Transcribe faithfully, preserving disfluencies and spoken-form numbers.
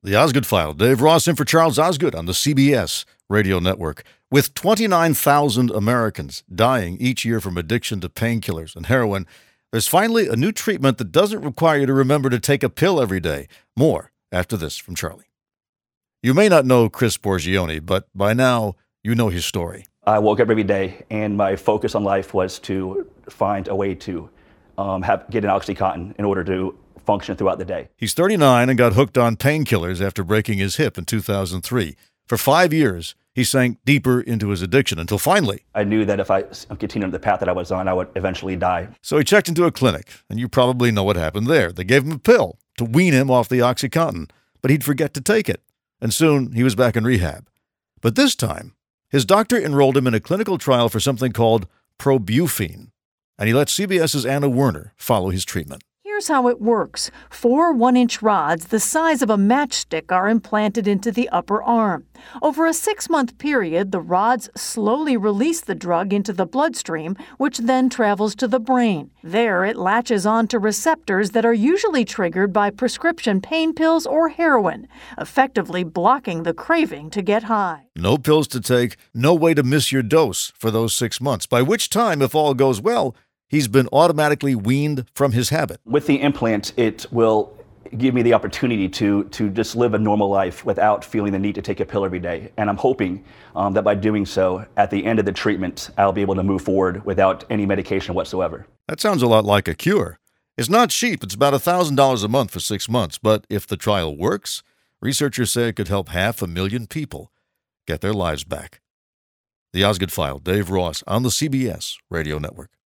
The Osgood File. Dave Ross in for Charles Osgood on the C B S radio network. With twenty-nine thousand Americans dying each year from addiction to painkillers and heroin, there's finally a new treatment that doesn't require you to remember to take a pill every day. More after this from Charlie. You may not know Chris Borgione, but by now you know his story. I woke up every day, and my focus on life was to find a way to um, have, get an OxyContin in order to function throughout the day. He's thirty-nine and got hooked on painkillers after breaking his hip in two thousand three. For five years, he sank deeper into his addiction until finally, I knew that if I continued the path that I was on, I would eventually die. So he checked into a clinic, and you probably know what happened there. They gave him a pill to wean him off the OxyContin, but he'd forget to take it, and soon he was back in rehab. But this time, his doctor enrolled him in a clinical trial for something called Probufene, and he let CBS's Anna Werner follow his treatment. Here's how it works. Four one-inch rods the size of a matchstick are implanted into the upper arm. Over a six-month period, the rods slowly release the drug into the bloodstream, which then travels to the brain. There, it latches onto receptors that are usually triggered by prescription pain pills or heroin, effectively blocking the craving to get high. No pills to take, no way to miss your dose for those six months, by which time, if all goes well, he's been automatically weaned from his habit. With the implant, it will give me the opportunity to to just live a normal life without feeling the need to take a pill every day. And I'm hoping um, that by doing so, at the end of the treatment, I'll be able to move forward without any medication whatsoever. That sounds a lot like a cure. It's not cheap. It's about one thousand dollars a month for six months. But if the trial works, researchers say it could help half a million people get their lives back. The Osgood File, Dave Ross on the C B S radio network.